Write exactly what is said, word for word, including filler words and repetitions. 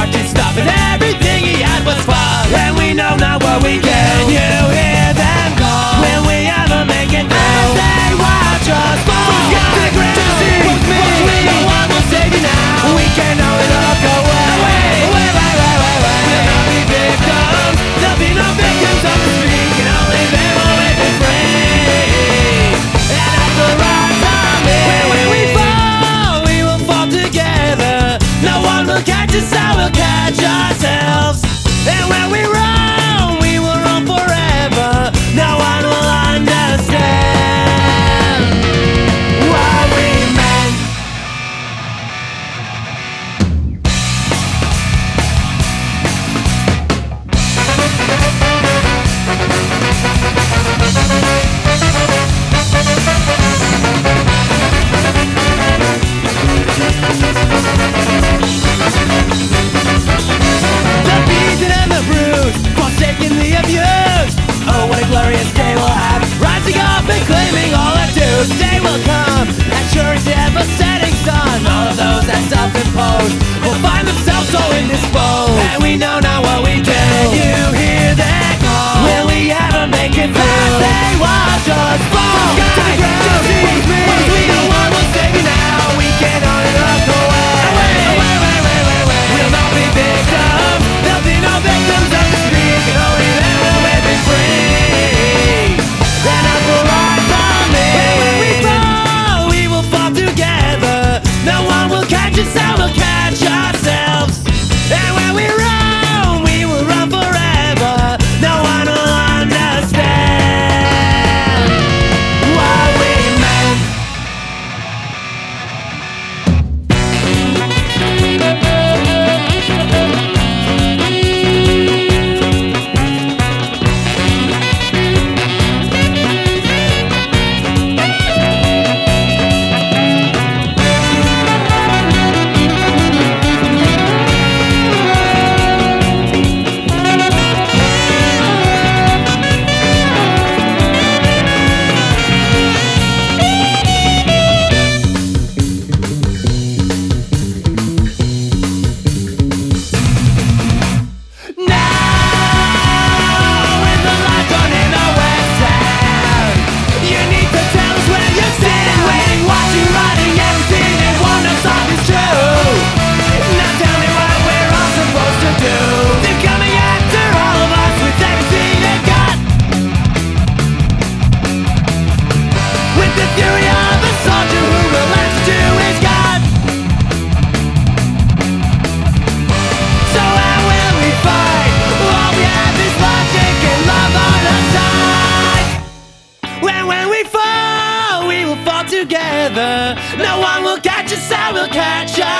heart to stop, and everything he had was fun. And we know not what we can. You hear them call when we ever make it through. As they watch us fall from sky to ground. To see what's me, no one will save you now. We can know it all go away. Away, away, away, away, away. We'll not be victims. There'll be no victims of the street. Can only them always be free. And at the right time, when we fall, we will fall together. No one will catch us, I will catch ourselves. And when we run, we will run forever. No one will understand what we meant. The beaten and the bruised, forsaken the abused. Oh, what a glorious day we'll have, rising up and claiming all our dues. Day will come, as sure as ever setting sun. All of those that self-imposed will find themselves so indisposed. And we know now what we do. You hear that call? Will we ever make it through? As they watch us fall from sky to ground. Once we know one will save you now. We can only look away. Away, away, away, away, away, away. We'll not be victims. There'll be no victims of the street. Can only them will be free. And I will rise on me. When we fall, we will fall together. No one will catch us, I will catch ourselves. And when we run, we will run forever. No one will understand what we meant. Together, no one will catch us, I will catch us.